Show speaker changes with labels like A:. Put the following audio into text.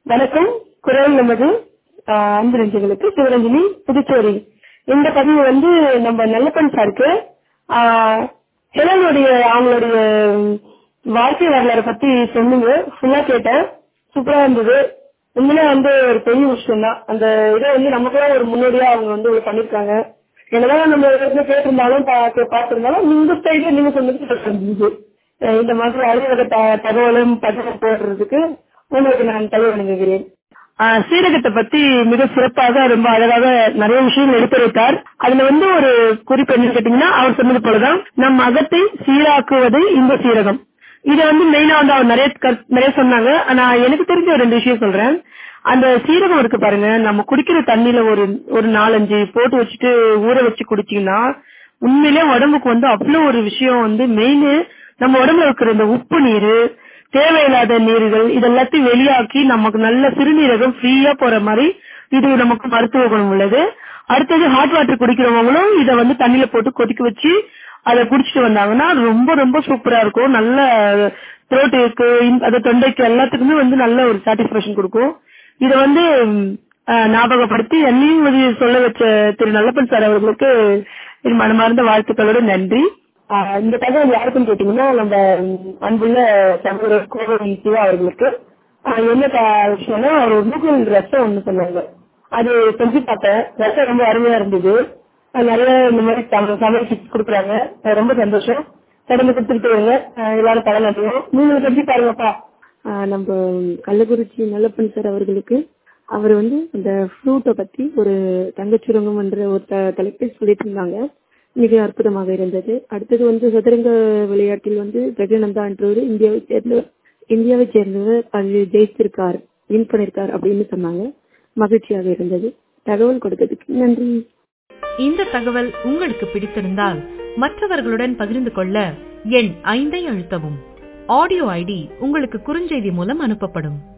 A: வணக்கம். குரல் நமது அன்பு நெஞ்சங்களுக்கு சிவரஞ்சனி, புதுச்சேரி. இந்த பதிவு நம்ம நல்லப்பன் சாருக்கு ஹெலனுடைய அவங்களுடைய வாழ்க்கை வரலாறு பத்தி சொன்னீங்க. ஃபுல்லா கேட்டேன். சூப்பரா இருந்தது. உண்மையிலே ஒரு பெரிய விஷயம் தான். அந்த இதை நமக்குலாம் ஒரு முன்னோடியா அவங்க பண்ணிருக்காங்க. என்னதான் நம்ம கேட்டிருந்தாலும் பார்த்திருந்தாலும் இந்த ஸ்டைல நீங்க சொன்னது இந்த மாதிரி அறிவக தகவலும் பதிவு போடுறதுக்கு உங்களுக்கு நான் தகவல் வழங்குகிறேன். சீரகத்தை பத்தி மிக சிறப்பாக ரொம்ப அழகாக நிறைய விஷயங்கள் எடுத்துரைத்தார். அதுல ஒரு குறிப்பு என்ன கேட்டீங்கன்னா, அவர் சொன்னது போலதான் நம் அகத்தை சீராக்குவது இந்த சீரகம். இதை மெயினா அவர் நிறைய சொன்னாங்க. நான் எனக்கு தெரிஞ்ச ஒரு 2 விஷயம் சொல்றேன். அந்த சீரகம் இருக்கு பாருங்க, நம்ம குடிக்கிற தண்ணியில ஒரு 4-5 போட்டு வச்சுட்டு ஊற வச்சு குடிச்சீங்கன்னா உண்மையிலே உடம்புக்கு அவ்வளவு ஒரு விஷயம் மெயின். நம்ம உடம்புல இருக்கிற இந்த உப்பு நீரு, தேவையில்லாத நீர்கள் இதெல்லாத்தையும் வெளியாக்கி நமக்கு நல்ல சிறுநீரகம் ஃப்ரீயா போற மாதிரி இது நமக்கு மருத்துவ குணம் உள்ளது. அடுத்தது ஹாட் வாட்டர் குடிக்கிறவங்களும் இதை தண்ணியில போட்டு கொதிக்க வச்சு அதை குடிச்சிட்டு வந்தாங்கன்னா ரொம்ப ரொம்ப சூப்பரா இருக்கும். நல்ல த்ரோட்டுக்கு, அந்த தொண்டைக்கு எல்லாத்துக்குமே நல்ல ஒரு சாட்டிஸ்பேக்ஷன் கொடுக்கும். இதை ஞாபகப்படுத்தி என்னையும் சொல்ல வச்ச திரு நல்லப்பன் சார் அவர்களுக்கு மனமார்ந்த வாழ்த்துக்களோடு நன்றி. இந்த தகவல் யாருக்குன்னு கேட்டீங்கன்னா, நம்ம அன்புள்ள சகோதரர் கோவை சிவா அவர்களுக்கு. என்ன விஷயம்னா, அவர் ஒரு மூக்கல் ரசம் ஒண்ணு சொன்னாங்க. அது செஞ்சு பார்த்தேன். ரசம் ரொம்ப அருமையா இருந்தது. நிறைய இந்த மாதிரி சமையல் டிப்ஸ் கொடுக்குறாங்க. ரொம்ப சந்தோஷம். தொடர்ந்து கொடுத்துட்டு வருங்க. எல்லாரும் பலன் அடையும். நீங்க செஞ்சு பாருங்கப்பா.
B: நம்ம கள்ளக்குறிச்சி நல்லப்பன் சார் அவர்களுக்கு அவர் அந்த ஃப்ரூட்டை பத்தி ஒரு தங்கச்சுரங்கம் என்ற ஒரு தலைப்பில் சொல்லிட்டு இருந்தாங்க. மிக அற்புதமாக இருந்தது. அடுத்தது சதுரங்க விளையாட்டில் பிரகனந்தா என்றவர் இந்தியாவை சேர்ந்தவர் அது ஜெயிச்சிருக்கார், வின் பண்ணிருக்கார் அப்படின்னு சொன்னாங்க. மகிழ்ச்சியாக இருந்தது. தகவல் கொடுத்ததுக்கு நன்றி.
C: இந்த தகவல் உங்களுக்கு பிடித்திருந்தால் மற்றவர்களுடன் பகிர்ந்து கொள்ள எண் 5 அழுத்தவும். ஆடியோ ஐடி உங்களுக்கு குறுஞ்செய்தி மூலம் அனுப்பப்படும்.